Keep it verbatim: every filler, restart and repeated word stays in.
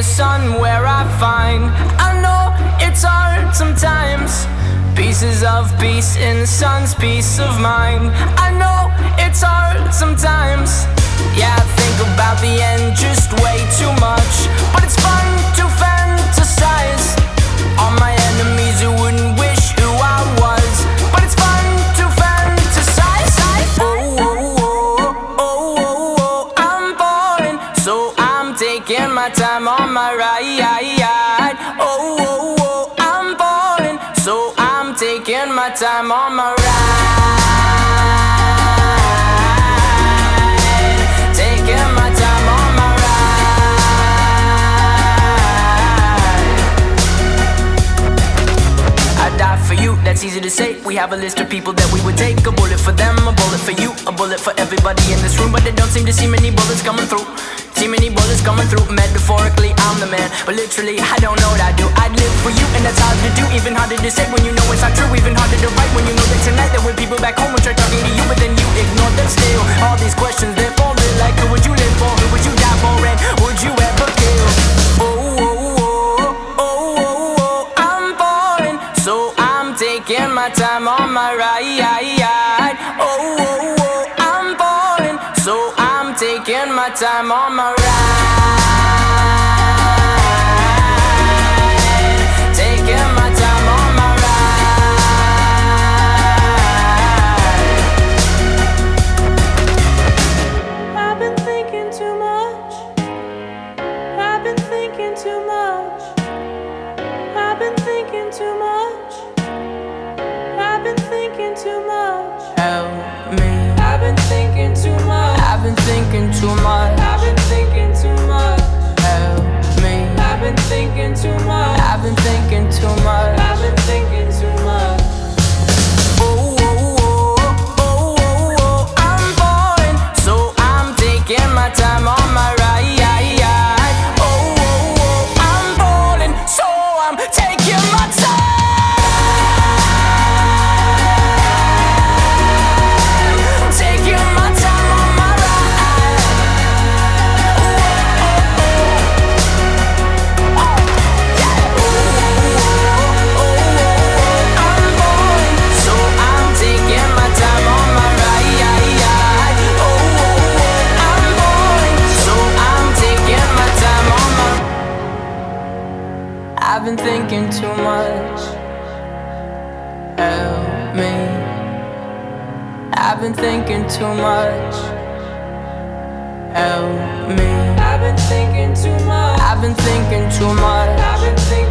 sun where I find. I know it's hard sometimes. Pieces of peace in the sun's peace of mind. I know it's hard sometimes. Yeah, I think about the end just way too much, but it's fun to fantasize on my enemies who wouldn't wish who I was. But it's fun to fantasize. Oh, oh, oh, oh, oh, oh, I'm falling, so I'm taking my time on my ride. Oh, oh, oh, I'm falling, so I'm taking my time on my ride. Taking my time on my ride. I die for you, that's easy to say. We have a list of people that we would take. A bullet for them, a bullet for you, a bullet for everybody in this room. But they don't seem to see many bullets coming through. See many bullets coming through. Metaphorically, I'm the man, but literally, I don't know what I do. I'd live for you, and that's hard to do. Even harder to say when you know it's not true. Even harder to write when you know that tonight there were people back home who tried talking to you, but then you ignored them still. All these questions, they're falling like, who would you live for? Who would you die for? And would you ever kill? Oh, oh, oh, oh, oh, oh, I'm falling, so I'm taking my time on my ride. Oh, oh, oh, I'm falling, so I'm taking my time on my ride. Taking my time on my ride. I've been thinking too much. I've been thinking too much. I've been thinking too much. I've been thinking too much. Help me. I've been thinking too much. I've been thinking too much. I've been thinking too much. Help me. I've been thinking too much. I've been thinking too much. I've been thinking too much. Oh, oh, oh, oh, oh, oh, I'm falling, so I'm taking my time on my ride. Oh, oh, oh, I'm falling, so I'm taking my time. Taking my time on my ride. Oh, oh, oh, oh, yeah. Oh, oh, oh, I'm falling, so I'm taking my time on my ride. Oh, oh, oh, I'm falling, so I'm taking my time on my. I've been thinking too much. Help me. I've been thinking too much. Help me. I've been thinking too much. I've been thinking too much. I've been thinking